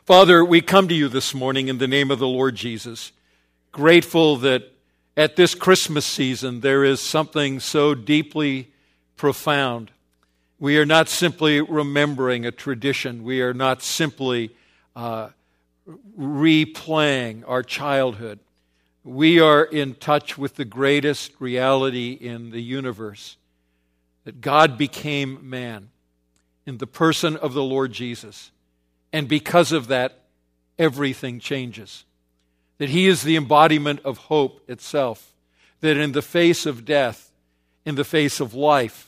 Father, we come to you this morning in the name of the Lord Jesus, grateful that at this Christmas season there is something so deeply profound. We are not simply remembering a tradition. We are not simply replaying our childhood. We are in touch with the greatest reality in the universe, that God became man in the person of the Lord Jesus. And because of that, everything changes. That he is the embodiment of hope itself. That in the face of death, in the face of life,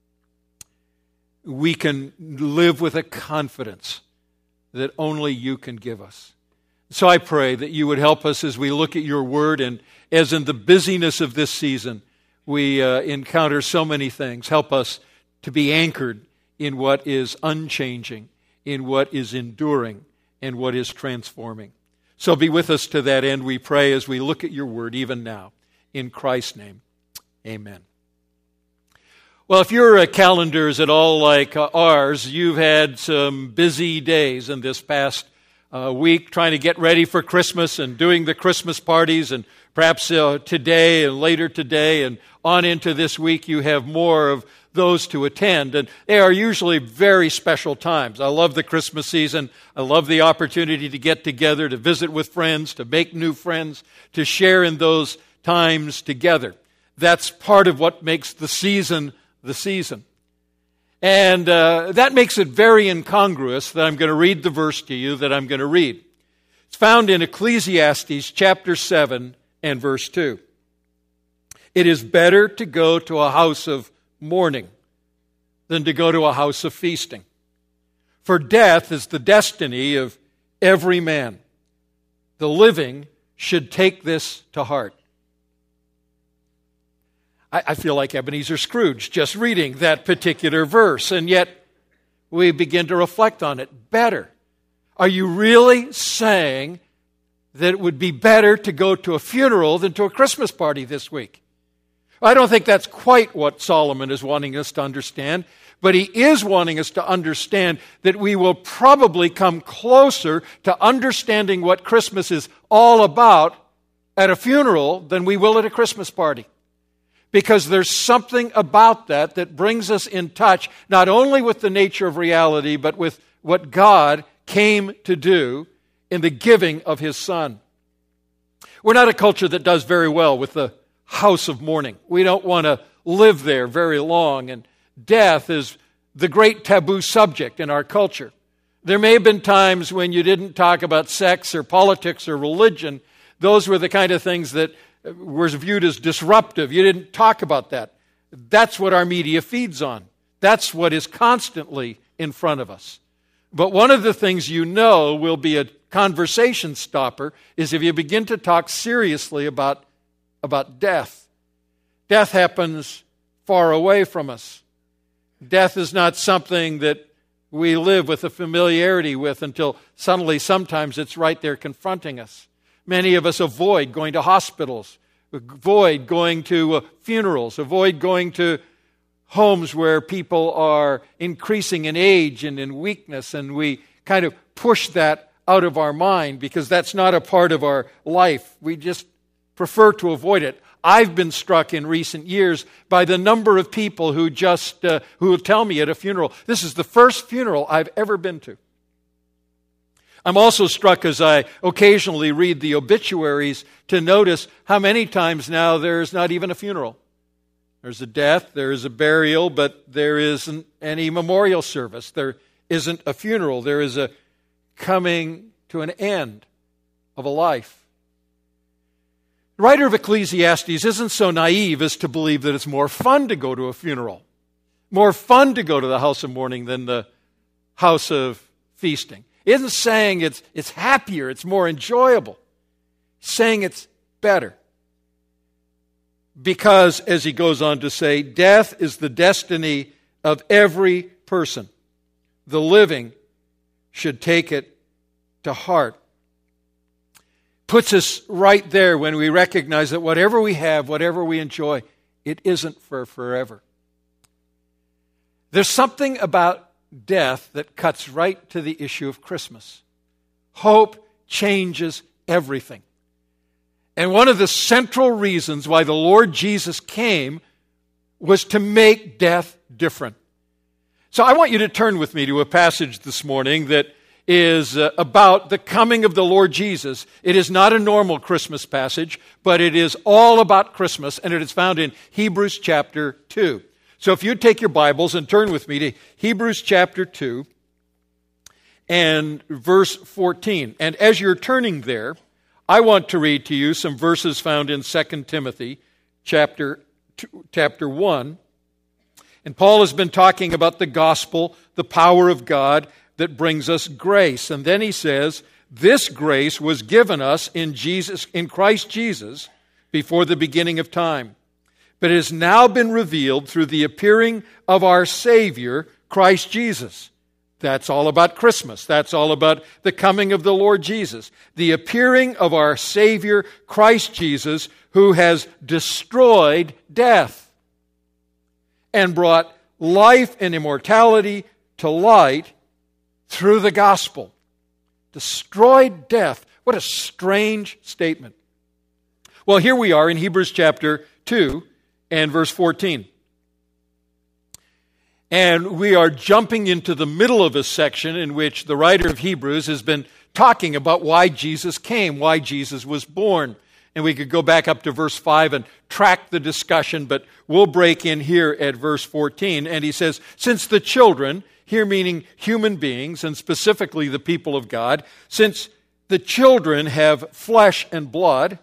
we can live with a confidence that only you can give us. So I pray that you would help us as we look at your word, and as in the busyness of this season, we encounter so many things. Help us to be anchored in what is unchanging, in what is enduring, and what is transforming. So be with us to that end, we pray, as we look at your word even now. In Christ's name, amen. Well, if your calendar is at all like ours, you've had some busy days in this past week trying to get ready for Christmas and doing the Christmas parties, and perhaps today and later today and on into this week you have more of those to attend, and they are usually very special times. I love the Christmas season. I love the opportunity to get together, to visit with friends, to make new friends, to share in those times together. That's part of what makes the season the season. And that makes it very incongruous that I'm going to read the verse to you that I'm going to read. It's found in Ecclesiastes chapter 7 and verse 2. It is better to go to a house of mourning than to go to a house of feasting. For death is the destiny of every man. The living should take this to heart. I feel like Ebenezer Scrooge just reading that particular verse, and yet we begin to reflect on it. Better. Are you really saying that it would be better to go to a funeral than to a Christmas party this week? I don't think that's quite what Solomon is wanting us to understand, but he is wanting us to understand that we will probably come closer to understanding what Christmas is all about at a funeral than we will at a Christmas party. Because there's something about that brings us in touch, not only with the nature of reality, but with what God came to do in the giving of his Son. We're not a culture that does very well with the house of mourning. We don't want to live there very long, and death is the great taboo subject in our culture. There may have been times when you didn't talk about sex or politics or religion. Those were the kind of things that was viewed as disruptive. You didn't talk about that. That's what our media feeds on. That's what is constantly in front of us. But one of the things you know will be a conversation stopper is if you begin to talk seriously about death. Death happens far away from us. Death is not something that we live with a familiarity with until suddenly sometimes it's right there confronting us. Many of us avoid going to hospitals, avoid going to funerals, avoid going to homes where people are increasing in age and in weakness, and we kind of push that out of our mind because that's not a part of our life. We just prefer to avoid it. I've been struck in recent years by the number of people who will tell me at a funeral, this is the first funeral I've ever been to. I'm also struck as I occasionally read the obituaries to notice how many times now there's not even a funeral. There's a death, there is a burial, but there isn't any memorial service. There isn't a funeral. There is a coming to an end of a life. The writer of Ecclesiastes isn't so naive as to believe that it's more fun to go to a funeral, more fun to go to the house of mourning than the house of feasting. He isn't saying it's happier, it's more enjoyable. He's saying it's better. Because, as he goes on to say, death is the destiny of every person. The living should take it to heart. Puts us right there when we recognize that whatever we have, whatever we enjoy, it isn't for forever. There's something about death that cuts right to the issue of Christmas. Hope changes everything. And one of the central reasons why the Lord Jesus came was to make death different. So I want you to turn with me to a passage this morning that is about the coming of the Lord Jesus. It is not a normal Christmas passage, but it is all about Christmas, and it is found in Hebrews chapter 2. So if you'd take your Bibles and turn with me to Hebrews chapter 2 and verse 14. And as you're turning there, I want to read to you some verses found in 2 Timothy chapter 1. And Paul has been talking about the gospel, the power of God that brings us grace. And then he says, this grace was given us in Christ Jesus before the beginning of time. But it has now been revealed through the appearing of our Savior, Christ Jesus. That's all about Christmas. That's all about the coming of the Lord Jesus. The appearing of our Savior, Christ Jesus, who has destroyed death and brought life and immortality to light through the gospel. Destroyed death. What a strange statement. Well, here we are in Hebrews chapter 2 and verse 14. And we are jumping into the middle of a section in which the writer of Hebrews has been talking about why Jesus came, why Jesus was born. And we could go back up to verse 5 and track the discussion, but we'll break in here at verse 14. And he says, since the children, here meaning human beings, and specifically the people of God, since the children have flesh and blood,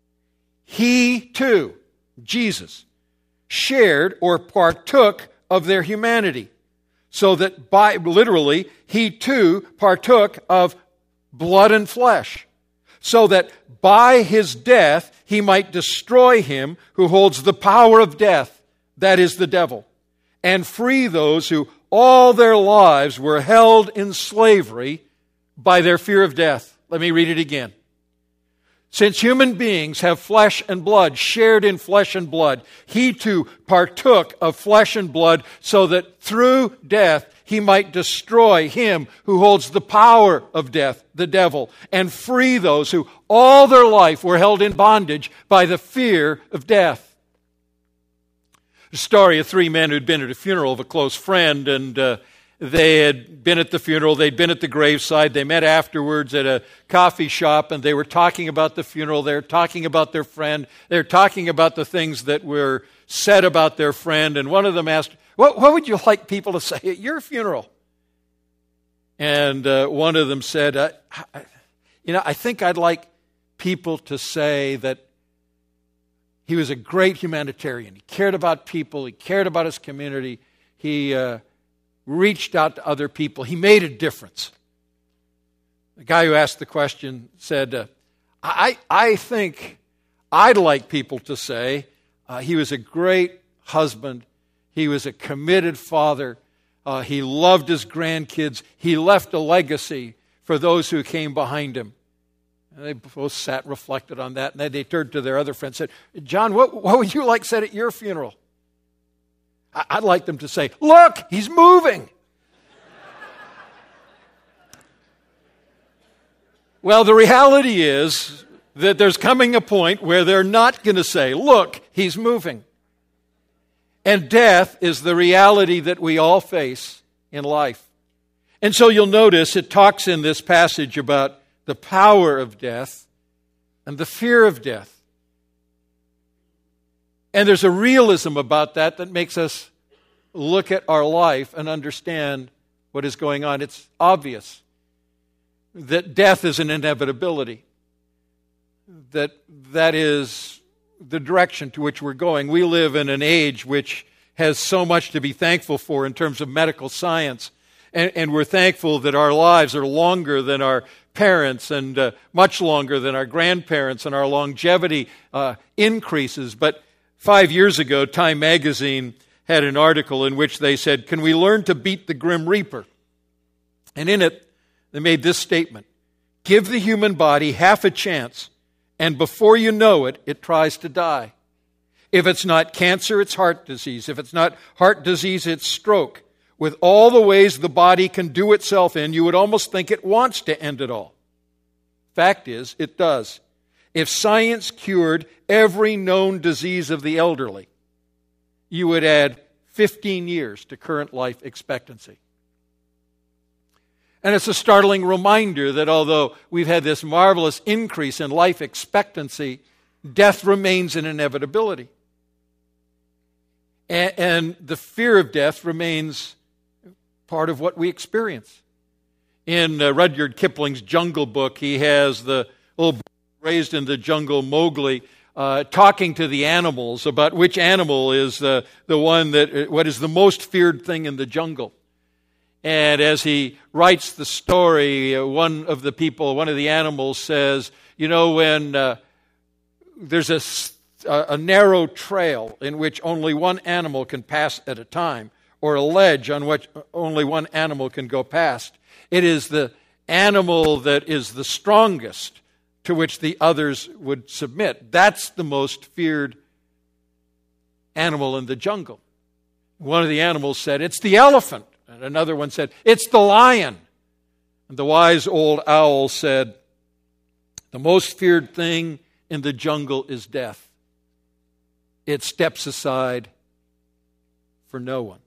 he too, Jesus, shared or partook of their humanity, so that literally, he too partook of blood and flesh, so that by his death he might destroy him who holds the power of death, that is the devil, and free those who all their lives were held in slavery by their fear of death. Let me read it again. Since human beings have flesh and blood, shared in flesh and blood, he too partook of flesh and blood so that through death he might destroy him who holds the power of death, the devil, and free those who all their life were held in bondage by the fear of death. The story of three men who'd been at a funeral of a close friend, and they had been at the funeral, they'd been at the graveside, they met afterwards at a coffee shop, and they were talking about the funeral, they were talking about their friend, they were talking about the things that were said about their friend, and one of them asked, what would you like people to say at your funeral? And one of them said, I think I'd like people to say that he was a great humanitarian. He cared about people, he cared about his community, he reached out to other people. He made a difference. The guy who asked the question said, I think I'd like people to say he was a great husband. He was a committed father. He loved his grandkids. He left a legacy for those who came behind him. And they both sat and reflected on that. And then they turned to their other friend and said, John, what would you like said at your funeral? I'd like them to say, look, he's moving. Well, the reality is that there's coming a point where they're not going to say, look, he's moving. And death is the reality that we all face in life. And so you'll notice it talks in this passage about the power of death and the fear of death. And there's a realism about that makes us look at our life and understand what is going on. It's obvious that death is an inevitability, that is the direction to which we're going. We live in an age which has so much to be thankful for in terms of medical science, and we're thankful that our lives are longer than our parents and much longer than our grandparents, and our longevity increases. But 5 years ago, Time magazine had an article in which they said, can we learn to beat the Grim Reaper? And in it, they made this statement, give the human body half a chance, and before you know it, it tries to die. If it's not cancer, it's heart disease. If it's not heart disease, it's stroke. With all the ways the body can do itself in, you would almost think it wants to end it all. Fact is, it does. If science cured every known disease of the elderly, you would add 15 years to current life expectancy. And it's a startling reminder that although we've had this marvelous increase in life expectancy, death remains an inevitability. And the fear of death remains part of what we experience. In Rudyard Kipling's Jungle Book, he has the little raised in the jungle Mowgli talking to the animals about which animal is the one that, what is the most feared thing in the jungle. And as he writes the story, one of the animals says, you know, when there's a narrow trail in which only one animal can pass at a time, or a ledge on which only one animal can go past, it is the animal that is the strongest to which the others would submit. That's the most feared animal in the jungle. One of the animals said, it's the elephant. And another one said, it's the lion. And the wise old owl said, the most feared thing in the jungle is death. It steps aside for no one.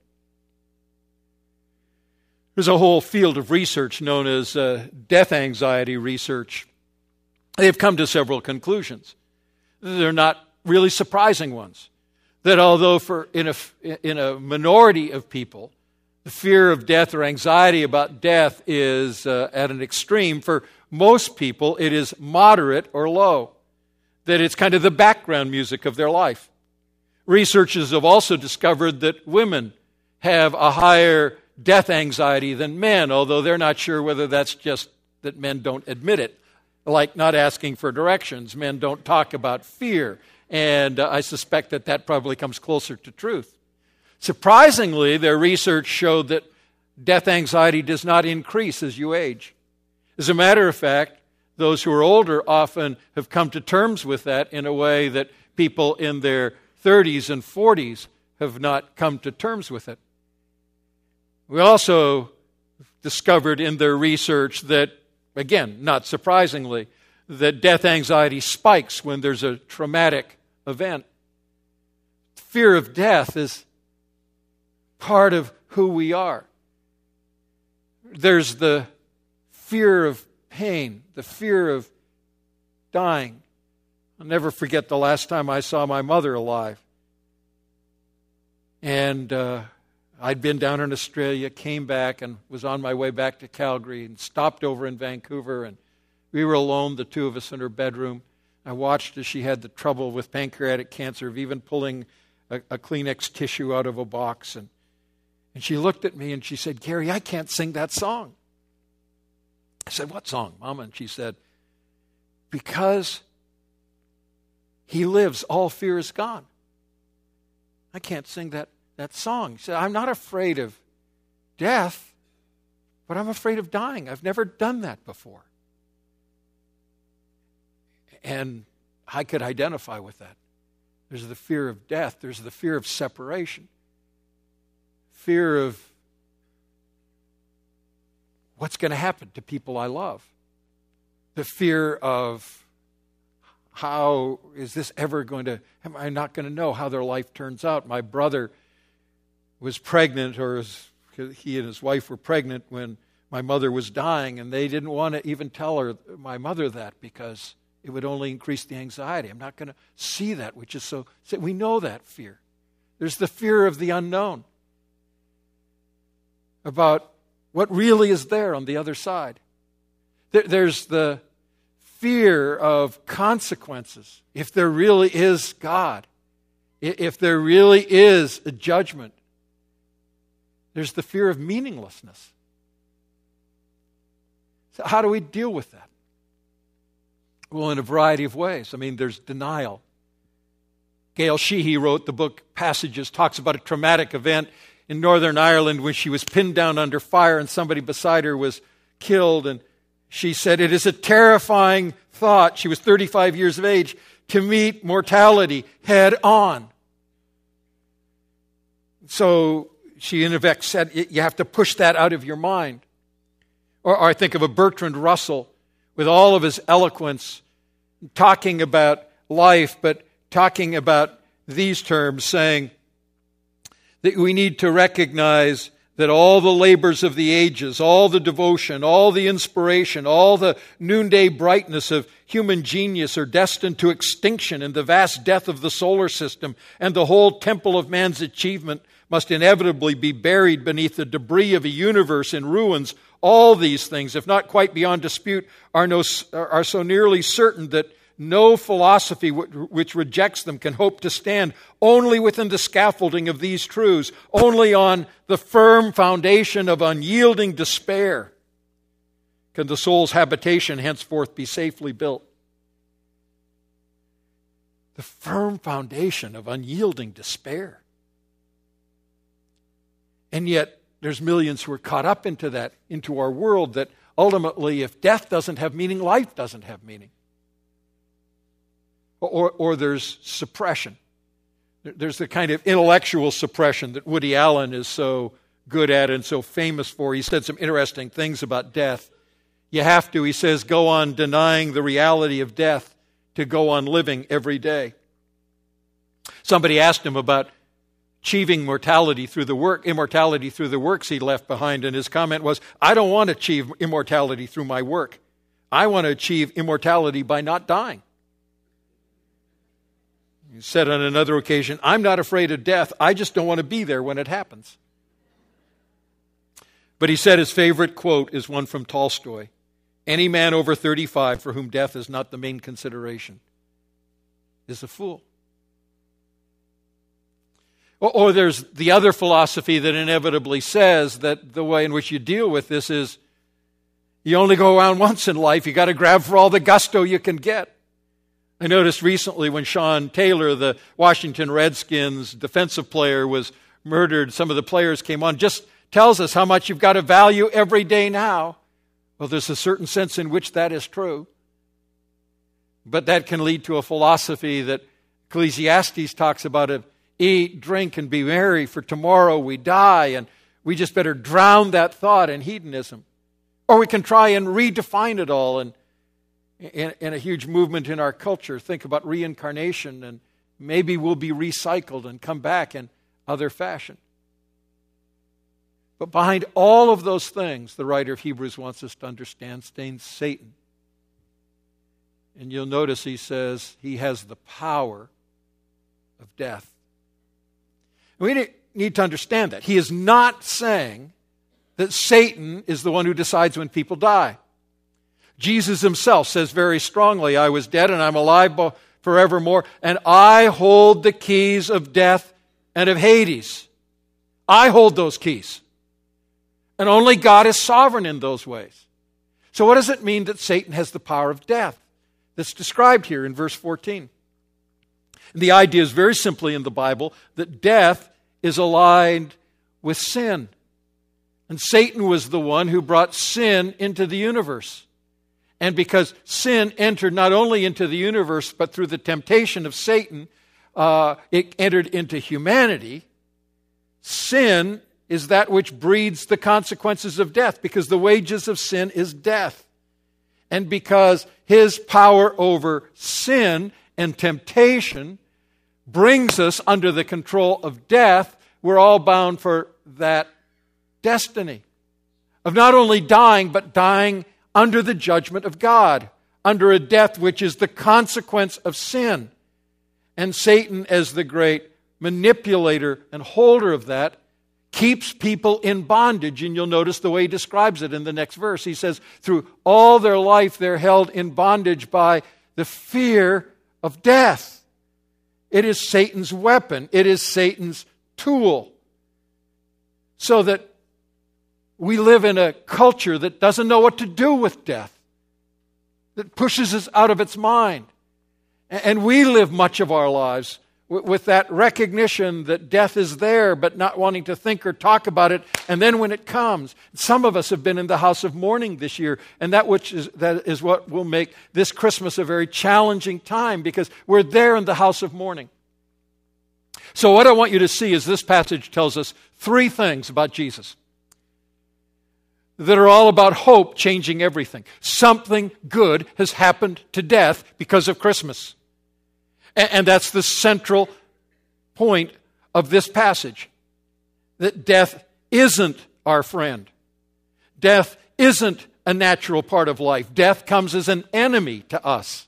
There's a whole field of research known as death anxiety research. They've come to several conclusions. They're not really surprising ones. That although in a minority of people, the fear of death or anxiety about death is at an extreme, for most people it is moderate or low. That it's kind of the background music of their life. Researchers have also discovered that women have a higher death anxiety than men, although they're not sure whether that's just that men don't admit it. Like not asking for directions, men don't talk about fear, and I suspect that probably comes closer to truth. Surprisingly, their research showed that death anxiety does not increase as you age. As a matter of fact, those who are older often have come to terms with that in a way that people in their 30s and 40s have not come to terms with it. We also discovered in their research that, again, not surprisingly, that death anxiety spikes when there's a traumatic event. Fear of death is part of who we are. There's the fear of pain, the fear of dying. I'll never forget the last time I saw my mother alive. And I'd been down in Australia, came back, and was on my way back to Calgary, and stopped over in Vancouver, and we were alone, the two of us in her bedroom. I watched as she had the trouble with pancreatic cancer of even pulling a Kleenex tissue out of a box. And she looked at me and she said, Gary, I can't sing that song. I said, what song, Mama? And she said, because he lives, all fear is gone. I can't sing that song. She said, I'm not afraid of death, but I'm afraid of dying. I've never done that before. And I could identify with that. There's the fear of death. There's the fear of separation. Fear of what's going to happen to people I love. The fear of how is this ever going to, am I not going to know how their life turns out? My brother was pregnant, he and his wife were pregnant when my mother was dying, and they didn't want to even tell my mother that because it would only increase the anxiety. I'm not going to see that, which is so, we know that fear. There's the fear of the unknown, about what really is there on the other side. There's the fear of consequences. If there really is God, if there really is a judgment, there's the fear of meaninglessness. So how do we deal with that? Well, in a variety of ways. I mean, there's denial. Gail Sheehy wrote the book Passages, talks about a traumatic event in Northern Ireland when she was pinned down under fire and somebody beside her was killed. And she said, it is a terrifying thought, she was 35 years of age, to meet mortality head on. So she in effect said, you have to push that out of your mind. Or I think of a Bertrand Russell, with all of his eloquence, talking about life, but talking about these terms, saying that we need to recognize that all the labors of the ages, all the devotion, all the inspiration, all the noonday brightness of human genius are destined to extinction in the vast death of the solar system, and the whole temple of man's achievement must inevitably be buried beneath the debris of a universe in ruins. All these things, if not quite beyond dispute, are so nearly certain that no philosophy which rejects them can hope to stand only within the scaffolding of these truths, only on the firm foundation of unyielding despair can the soul's habitation henceforth be safely built. The firm foundation of unyielding despair. And yet, there's millions who are caught up into our world, that ultimately, if death doesn't have meaning, life doesn't have meaning. Or there's suppression. There's the kind of intellectual suppression that Woody Allen is so good at and so famous for. He said some interesting things about death. You have to, he says, go on denying the reality of death to go on living every day. Somebody asked him about achieving immortality through the works he left behind, and his comment was, I don't want to achieve immortality through my work. I want to achieve immortality by not dying. He said on another occasion, I'm not afraid of death. I just don't want to be there when it happens. But he said his favorite quote is one from Tolstoy. Any man over 35 for whom death is not the main consideration is a fool. Or there's the other philosophy that inevitably says that the way in which you deal with this is you only go around once in life. You got to grab for all the gusto you can get. I noticed recently when Sean Taylor, the Washington Redskins defensive player, was murdered, some of the players came on, just tells us how much you've got to value every day now. Well, there's a certain sense in which that is true. But that can lead to a philosophy that Ecclesiastes talks about of eat, drink, and be merry, for tomorrow we die, and we just better drown that thought in hedonism. Or we can try and redefine it all and in a huge movement in our culture, think about reincarnation, and maybe we'll be recycled and come back in other fashion. But behind all of those things, the writer of Hebrews wants us to understand, stands Satan. And you'll notice he says he has the power of death. We need to understand that. He is not saying that Satan is the one who decides when people die. Jesus himself says very strongly, I was dead and I'm alive forevermore, and I hold the keys of death and of Hades. I hold those keys. And only God is sovereign in those ways. So what does it mean that Satan has the power of death? That's described here in verse 14. And the idea is very simply in the Bible that death is aligned with sin. And Satan was the one who brought sin into the universe. And because sin entered not only into the universe, but through the temptation of Satan, it entered into humanity. Sin is that which breeds the consequences of death, because the wages of sin is death. And because his power over sin and temptation brings us under the control of death, we're all bound for that destiny of not only dying, but dying under the judgment of God, under a death which is the consequence of sin. And Satan, as the great manipulator and holder of that, keeps people in bondage. And you'll notice the way he describes it in the next verse. He says, through all their life they're held in bondage by the fear of death. It is Satan's weapon. It is Satan's tool. So that we live in a culture that doesn't know what to do with death, that pushes us out of its mind. And we live much of our lives with that recognition that death is there, but not wanting to think or talk about it. And then when it comes, some of us have been in the house of mourning this year, and that is what will make this Christmas a very challenging time, because we're there in the house of mourning. So what I want you to see is this passage tells us three things about Jesus. that are all about hope changing everything. Something good has happened to death because of Christmas. And that's the central point of this passage. That death isn't our friend. Death isn't a natural part of life. Death comes as an enemy to us.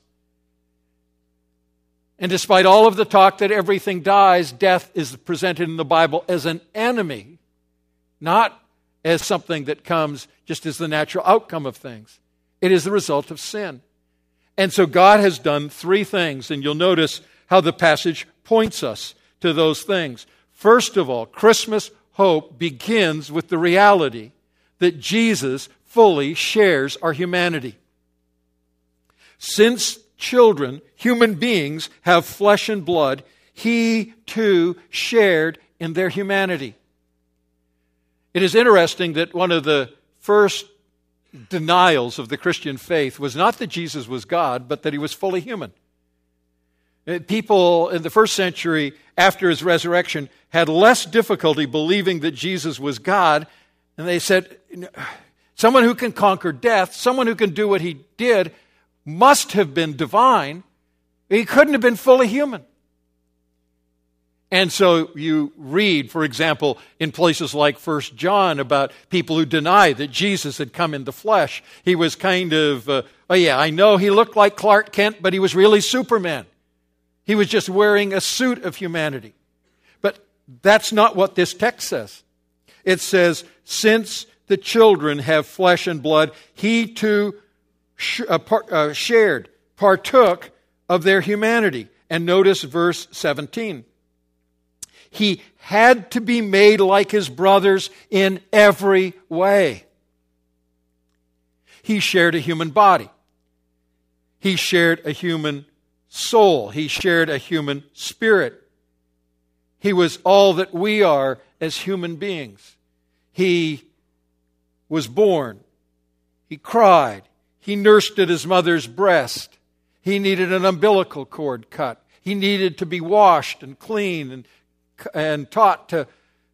And despite all of the talk that everything dies, death is presented in the Bible as an enemy, not as something that comes just as the natural outcome of things. It is the result of sin. And so God has done three things, and you'll notice how the passage points us to those things. First of all, Christmas hope begins with the reality that Jesus fully shares our humanity. Since children, human beings, have flesh and blood, he too shared in their humanity. It is interesting that one of the first denials of the Christian faith was not that Jesus was God, but that he was fully human. People in the first century after his resurrection had less difficulty believing that Jesus was God, and they said, someone who can conquer death, someone who can do what he did, must have been divine. He couldn't have been fully human. And so you read, for example, in places like 1 John about people who deny that Jesus had come in the flesh. He was kind of, I know he looked like Clark Kent, but he was really Superman. He was just wearing a suit of humanity. But that's not what this text says. It says, since the children have flesh and blood, he too partook of their humanity. And notice verse 17. He had to be made like his brothers in every way. He shared a human body. He shared a human soul. He shared a human spirit. He was all that we are as human beings. He was born. He cried. He nursed at his mother's breast. He needed an umbilical cord cut. He needed to be washed and cleaned and taught to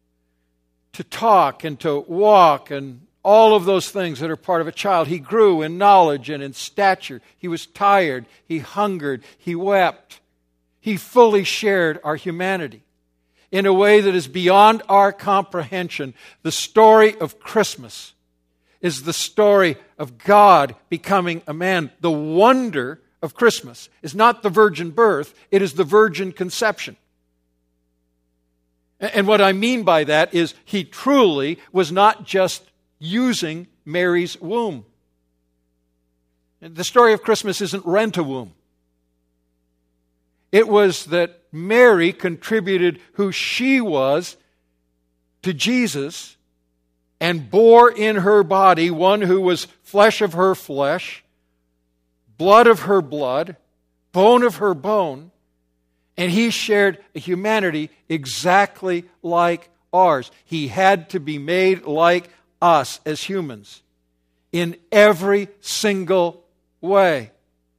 talk and to walk and all of those things that are part of a child. He grew in knowledge and in stature. He was tired. He hungered. He wept. He fully shared our humanity in a way that is beyond our comprehension. The story of Christmas is the story of God becoming a man. The wonder of Christmas is not the virgin birth, it is the virgin conception. And what I mean by that is he truly was not just using Mary's womb. The story of Christmas isn't Rent-A-Womb. It was that Mary contributed who she was to Jesus and bore in her body one who was flesh of her flesh, blood of her blood, bone of her bone, and he shared a humanity exactly like ours. He had to be made like us as humans in every single way.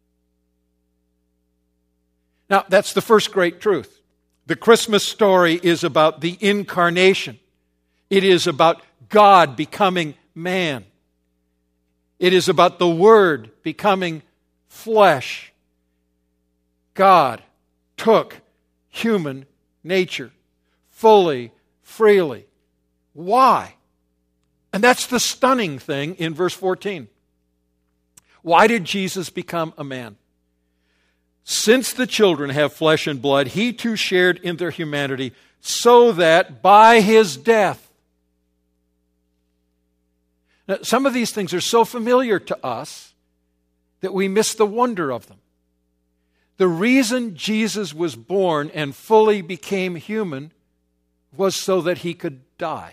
Now, that's the first great truth. The Christmas story is about the incarnation. It is about God becoming man. It is about the Word becoming flesh. God took human nature fully, freely. Why? And that's the stunning thing in verse 14. Why did Jesus become a man? Since the children have flesh and blood, he too shared in their humanity, so that by his death. Now, some of these things are so familiar to us that we miss the wonder of them. The reason Jesus was born and fully became human was so that he could die.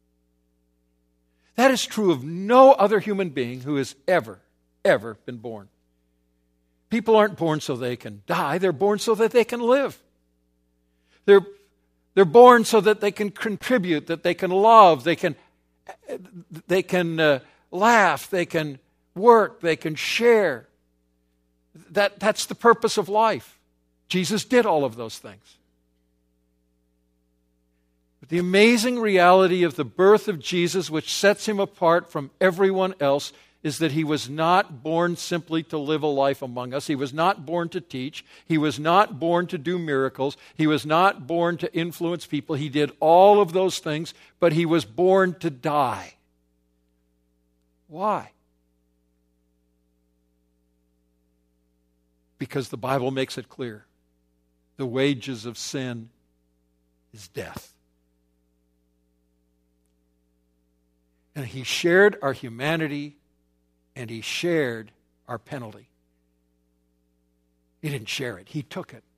That is true of no other human being who has ever been born. People aren't born so they can die. They're born so that they can live. They're born so that they can contribute, that they can love, they can laugh, they can work, they can share. That's the purpose of life. Jesus did all of those things. the amazing reality of the birth of Jesus, which sets him apart from everyone else, is that he was not born simply to live a life among us. He was not born to teach. He was not born to do miracles. He was not born to influence people. He did all of those things, but he was born to die. Why? Because the Bible makes it clear. The wages of sin is death. And he shared our humanity, and he shared our penalty. He didn't share it. He took it.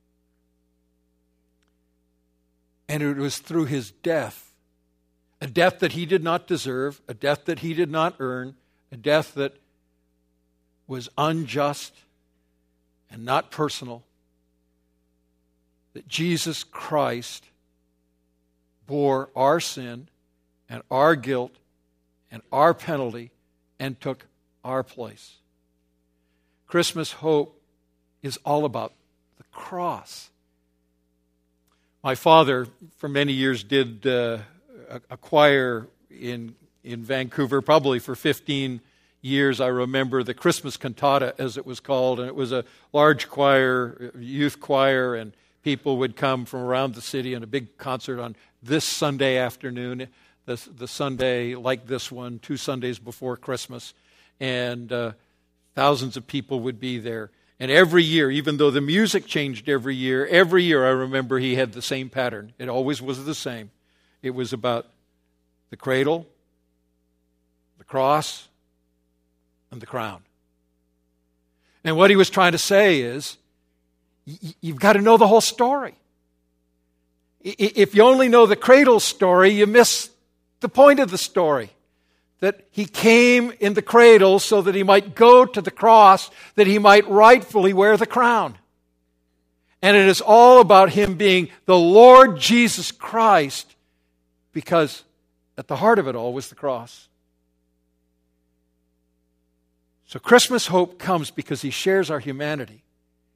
And it was through his death, a death that he did not deserve, a death that he did not earn, a death that was unjust and not personal, that Jesus Christ bore our sin and our guilt and our penalty and took our place. Christmas hope is all about the cross. My father, for many years, did a choir in Vancouver, probably for 15 years. I remember the Christmas cantata, as it was called, and it was a large choir, youth choir, and people would come from around the city in a big concert on this Sunday afternoon, the Sunday like this one, 2 Sundays before Christmas. And thousands of people would be there. And every year, even though the music changed every year I remember he had the same pattern. It always was the same. It was about the cradle, the cross, and the crown. And what he was trying to say is, you've got to know the whole story. If you only know the cradle story, you miss the point of the story. That he came in the cradle so that he might go to the cross, that he might rightfully wear the crown. And it is all about him being the Lord Jesus Christ, because at the heart of it all was the cross. So Christmas hope comes because he shares our humanity.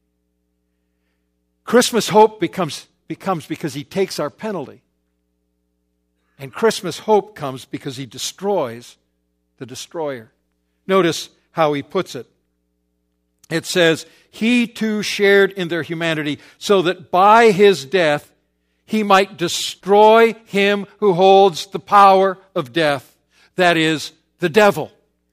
Christmas hope becomes because he takes our penalty. And Christmas hope comes because he destroys the destroyer. Notice how he puts it. It says, he too shared in their humanity so that by his death he might destroy him who holds the power of death, that is, the devil.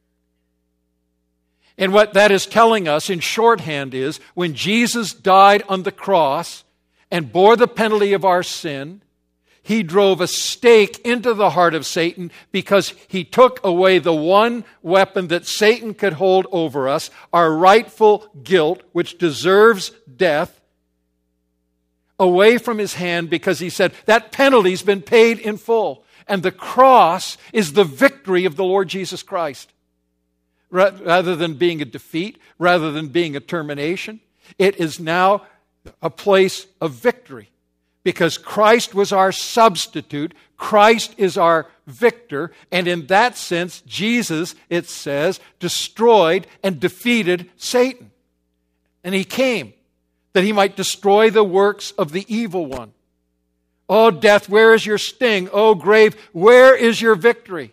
And what that is telling us in shorthand is, when Jesus died on the cross and bore the penalty of our sin, he drove a stake into the heart of Satan because he took away the one weapon that Satan could hold over us, our rightful guilt, which deserves death, away from his hand, because he said, that penalty's been paid in full. And the cross is the victory of the Lord Jesus Christ. Rather than being a defeat, rather than being a termination, it is now a place of victory. Because Christ was our substitute, Christ is our victor, and in that sense, Jesus, it says, destroyed and defeated Satan. And he came that he might destroy the works of the evil one. Oh, death, where is your sting? Oh, grave, where is your victory?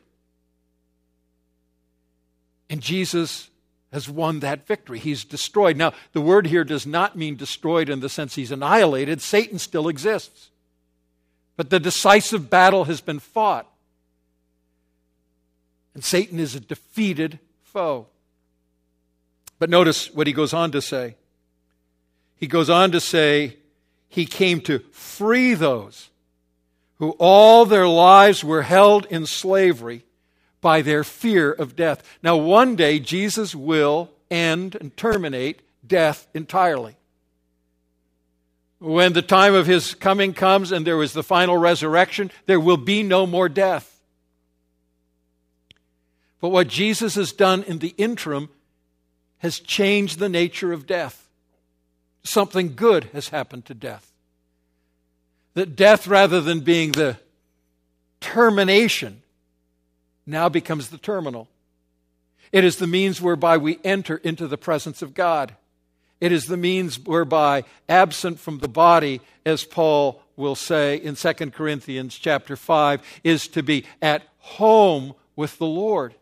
And Jesus has won that victory. He's destroyed. Now, the word here does not mean destroyed in the sense he's annihilated. Satan still exists. But the decisive battle has been fought. And Satan is a defeated foe. But notice what he goes on to say. He goes on to say, he came to free those who all their lives were held in slavery by their fear of death. Now, one day, Jesus will end and terminate death entirely. When the time of his coming comes and there is the final resurrection, there will be no more death. But what Jesus has done in the interim has changed the nature of death. Something good has happened to death. That death, rather than being the termination, now becomes the terminal. It is the means whereby we enter into the presence of God. It is the means whereby, absent from the body, as Paul will say in 2 Corinthians chapter 5 is to be at home with the Lord.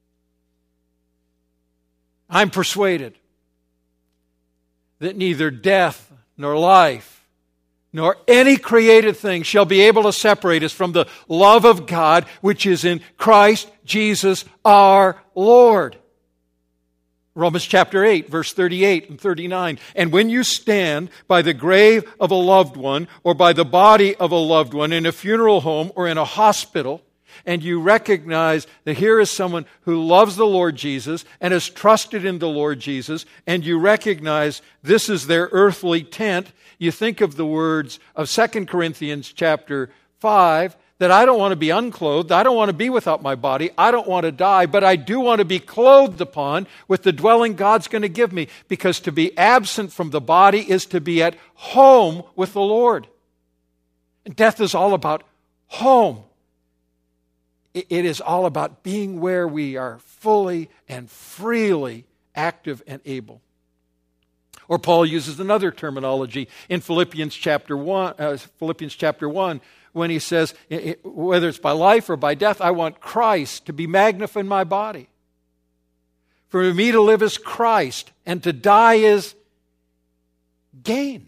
I'm persuaded that neither death nor life nor any created thing shall be able to separate us from the love of God which is in Christ Jesus our Lord. Romans chapter 8, verse 38 and 39. And when you stand by the grave of a loved one or by the body of a loved one in a funeral home or in a hospital, and you recognize that here is someone who loves the Lord Jesus and has trusted in the Lord Jesus, and you recognize this is their earthly tent, you think of the words of 2 Corinthians chapter 5, that I don't want to be unclothed, I don't want to be without my body, I don't want to die, but I do want to be clothed upon with the dwelling God's going to give me, because to be absent from the body is to be at home with the Lord. And death is all about home. It is all about being where we are fully and freely active and able. Or Paul uses another terminology in Philippians chapter 1, when he says, whether it's by life or by death, I want Christ to be magnified in my body. For me to live is Christ, and to die is gain.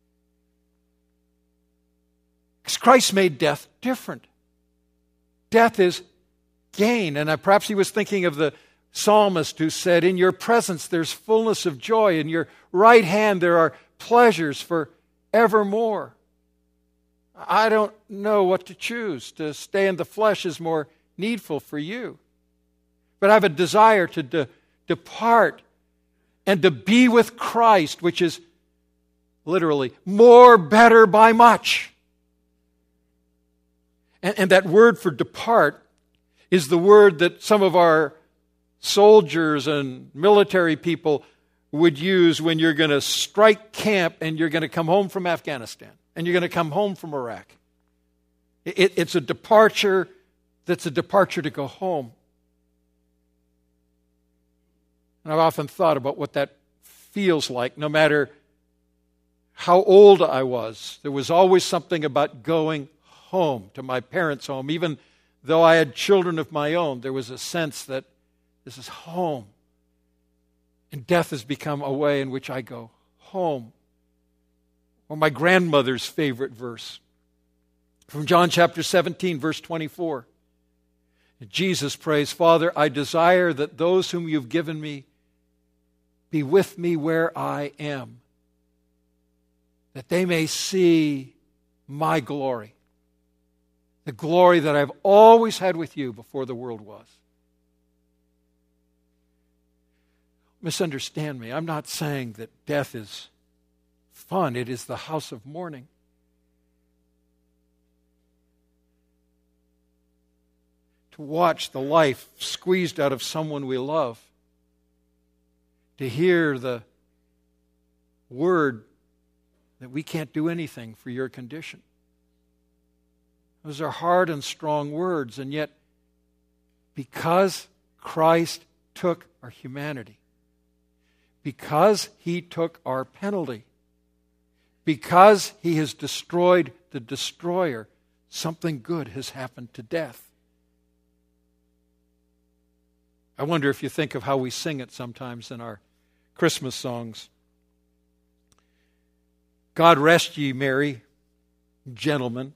Because Christ made death different. Death is gain. And perhaps he was thinking of the psalmist who said, in your presence there's fullness of joy. In your right hand there are pleasures for evermore. I don't know what to choose. To stay in the flesh is more needful for you. But I have a desire to depart and to be with Christ, which is literally more better by much. And that word for depart is the word that some of our soldiers and military people would use when you're going to strike camp and you're going to come home from Afghanistan and you're going to come home from Iraq. It's a departure that's a departure to go home. And I've often thought about what that feels like. No matter how old I was, there was always something about going home, to my parents' home. Even though I had children of my own, there was a sense that this is home. And death has become a way in which I go home. Or my grandmother's favorite verse from John chapter 17, verse 24. Jesus prays, Father, I desire that those whom you've given me be with me where I am, that they may see my glory. The glory that I've always had with you before the world was. Misunderstand me. I'm not saying that death is fun. It is the house of mourning. To watch the life squeezed out of someone we love. To hear the word that we can't do anything for your condition. Those are hard and strong words, and yet because Christ took our humanity, because he took our penalty, because he has destroyed the destroyer, something good has happened to death. I wonder if you think of how we sing it sometimes in our Christmas songs. God rest ye merry, gentlemen.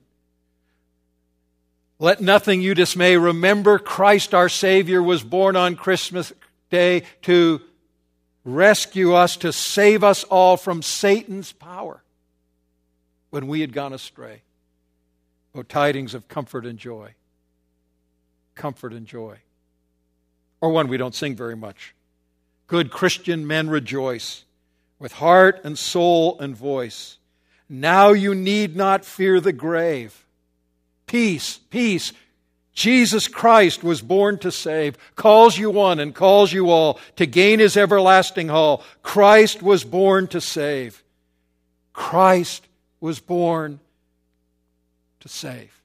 Let nothing you dismay. Remember, Christ our Savior was born on Christmas Day to rescue us, to save us all from Satan's power when we had gone astray. Oh, tidings of comfort and joy. Comfort and joy. Or one we don't sing very much. Good Christian men rejoice with heart and soul and voice. Now you need not fear the grave. Peace, peace. Jesus Christ was born to save, calls you one and calls you all to gain his everlasting hall. Christ was born to save. Christ was born to save.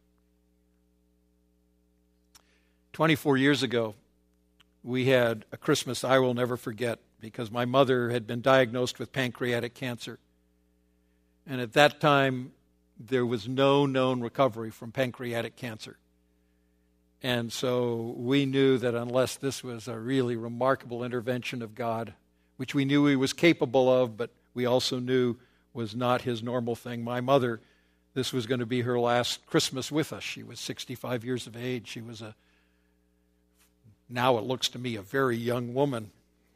24 years ago, we had a Christmas I will never forget because my mother had been diagnosed with pancreatic cancer. And at that time, there was no known recovery from pancreatic cancer. And so we knew that unless this was a really remarkable intervention of God, which we knew he was capable of, but we also knew was not his normal thing. My mother, this was going to be her last Christmas with us. She was 65 years of age. She was now it looks to me, a very young woman.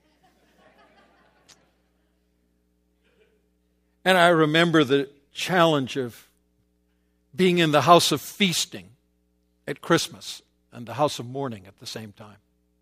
And I remember the challenge of being in the house of feasting at Christmas and the house of mourning at the same time.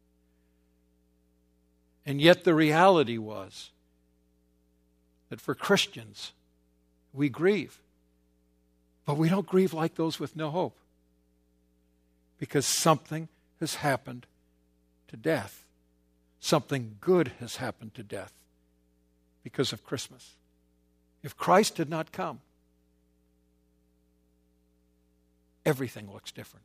And yet the reality was that for Christians, we grieve. But we don't grieve like those with no hope. Because something has happened to death. Something good has happened to death because of Christmas. If Christ had not come, everything looks different.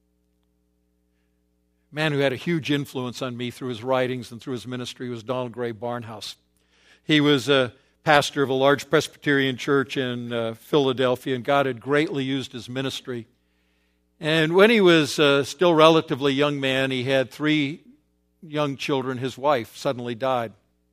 A man who had a huge influence on me through his writings and through his ministry was Donald Gray Barnhouse. He was a pastor of a large Presbyterian church in Philadelphia, and God had greatly used his ministry. And when he was still relatively young man, he had 3 young children. His wife suddenly died.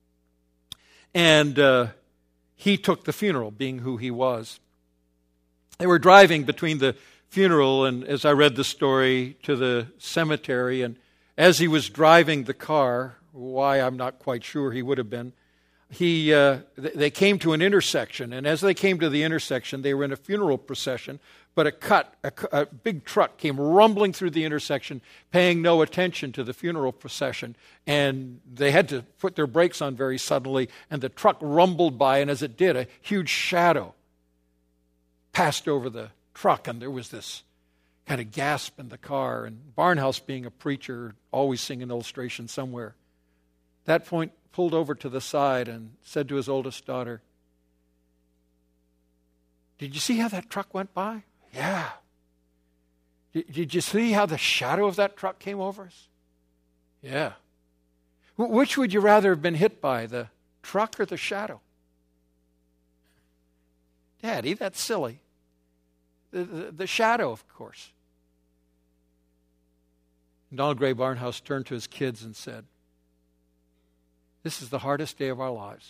And he took the funeral, being who he was. They were driving between the funeral and, as I read the story, to the cemetery. And as he was driving the car, why I'm not quite sure he would have been, they came to an intersection. And as they came to the intersection, they were in a funeral procession, but a big truck came rumbling through the intersection, paying no attention to the funeral procession. And they had to put their brakes on very suddenly, and the truck rumbled by, and as it did, a huge shadow passed over the truck, and there was this kind of gasp in the car. And Barnhouse, being a preacher, always seeing an illustration somewhere, at that point pulled over to the side and said to his oldest daughter, "Did you see how that truck went by?" "Yeah." Did you see how the shadow of that truck came over us?" "Yeah." Which would you rather have been hit by, the truck or the shadow?" "Daddy, that's silly. The shadow, of course." And Donald Gray Barnhouse turned to his kids and said, "This is the hardest day of our lives.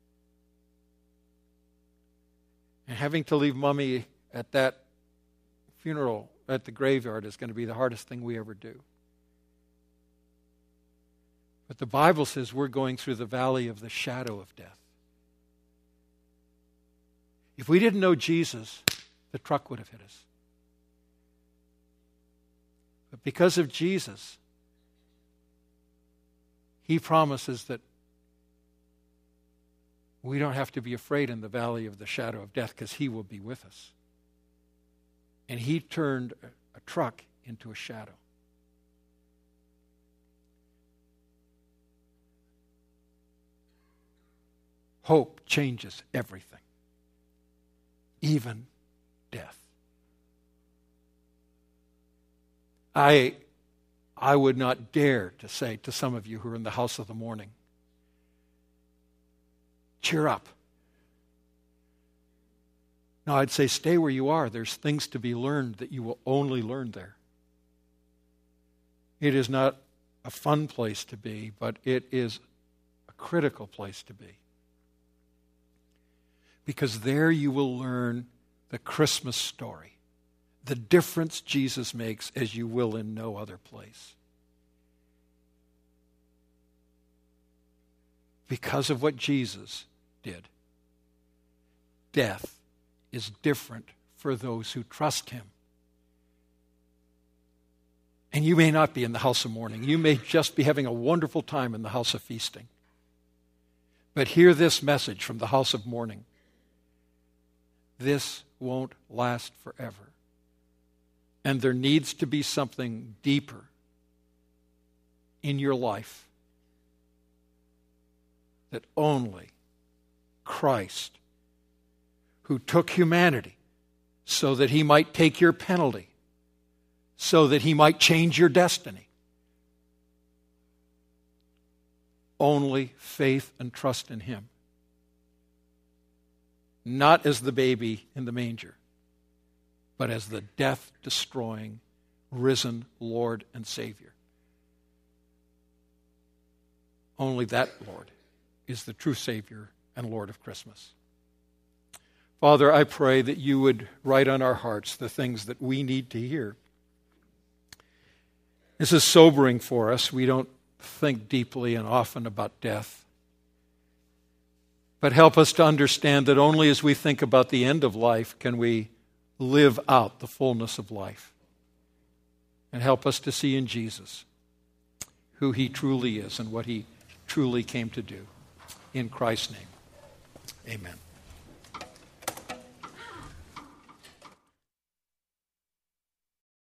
And having to leave Mommy at that funeral at the graveyard is going to be the hardest thing we ever do. But the Bible says we're going through the valley of the shadow of death. If we didn't know Jesus, the truck would have hit us. But because of Jesus, he promises that we don't have to be afraid in the valley of the shadow of death, because he will be with us. And he turned a truck into a shadow. Hope changes everything, even death. I would not dare to say to some of you who are in the house of the mourning, cheer up. No, I'd say stay where you are. There's things to be learned that you will only learn there. It is not a fun place to be, but it is a critical place to be. Because there you will learn the Christmas story, the difference Jesus makes as you will in no other place. Because of what Jesus did, death is different for those who trust him. And you may not be in the house of mourning. You may just be having a wonderful time in the house of feasting. But hear this message from the house of mourning. This won't last forever. And there needs to be something deeper in your life that only Christ, who took humanity so that he might take your penalty, so that he might change your destiny. Only faith and trust in him. Not as the baby in the manger, but as the death-destroying, risen Lord and Savior. Only that Lord is the true Savior and Lord of Christmas. Father, I pray that you would write on our hearts the things that we need to hear. This is sobering for us. We don't think deeply and often about death. But help us to understand that only as we think about the end of life can we live out the fullness of life. And help us to see in Jesus who he truly is and what he truly came to do. In Christ's name, amen.